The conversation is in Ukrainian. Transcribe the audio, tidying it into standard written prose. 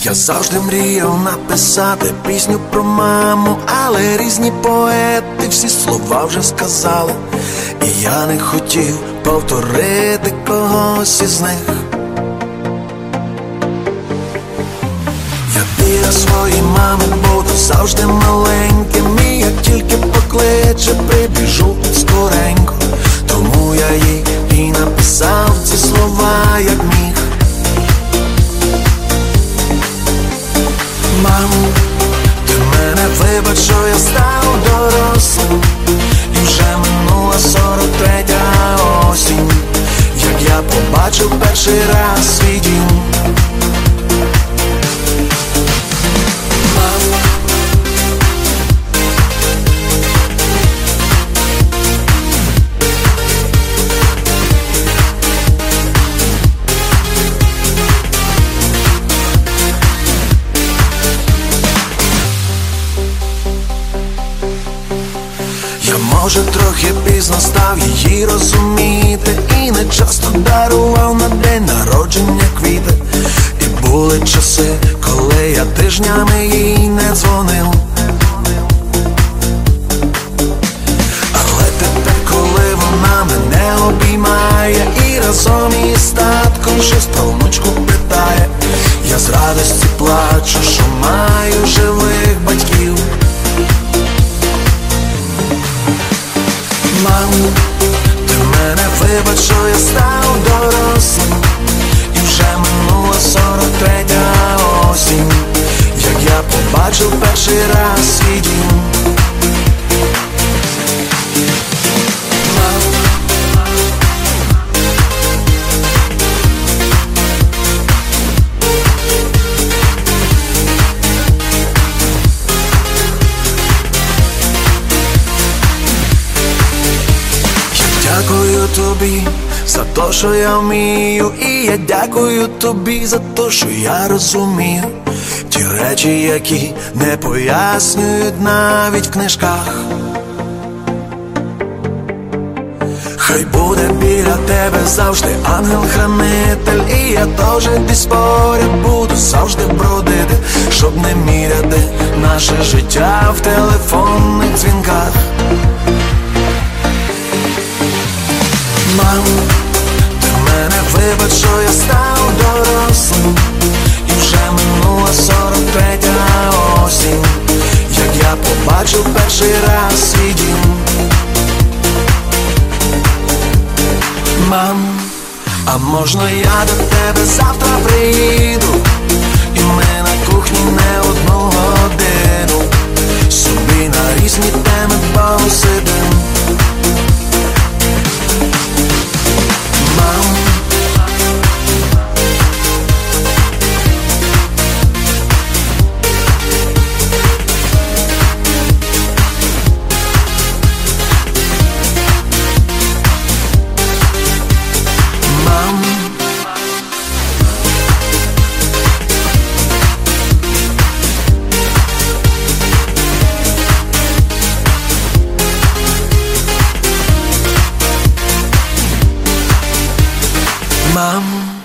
Я завжди мріяв написати пісню про маму, але різні поети всі слова вже сказали, і я не хотів повторити когось із них. Я біля своєї мами буду завжди маленьким, і як тільки покличе, прибіжу скоренько. Тому я їй і написав ці слова, як міг. Мамо, ти мене вибач, що я став дорослим, і вже минула 43-я осінь, як я побачив перший раз свій дім. Я, може, трохи пізно став її розуміти, і не часто дарував на день народження квіти. І були часи, коли я тижнями їй не дзвонив. Але тепер, коли вона мене обіймає і разом із татком щось про внучку питає, я з радості плачу, що маю живих батьків. Мамо, ти мене вибач, що я став дорослим, і вже минула 43-я осінь, як я побачив перший раз свій дім. Дякую тобі за те, що я вмію, і я дякую тобі за те, що я розумію ті речі, які не пояснюють навіть в книжках. Хай буде біля тебе завжди ангел-хранитель, і я теж десь поряд буду завжди бродити, щоб не міряти наше життя в телефонних дзвінках. Мамо, ти мене вибач, що я став дорослим, і вже минула 43-я осінь, як я побачив перший раз свій дім. Мамо, а можна я до тебе завтра приїду, і ми на кухні не одну годину собі на різні теми посидим. Mom.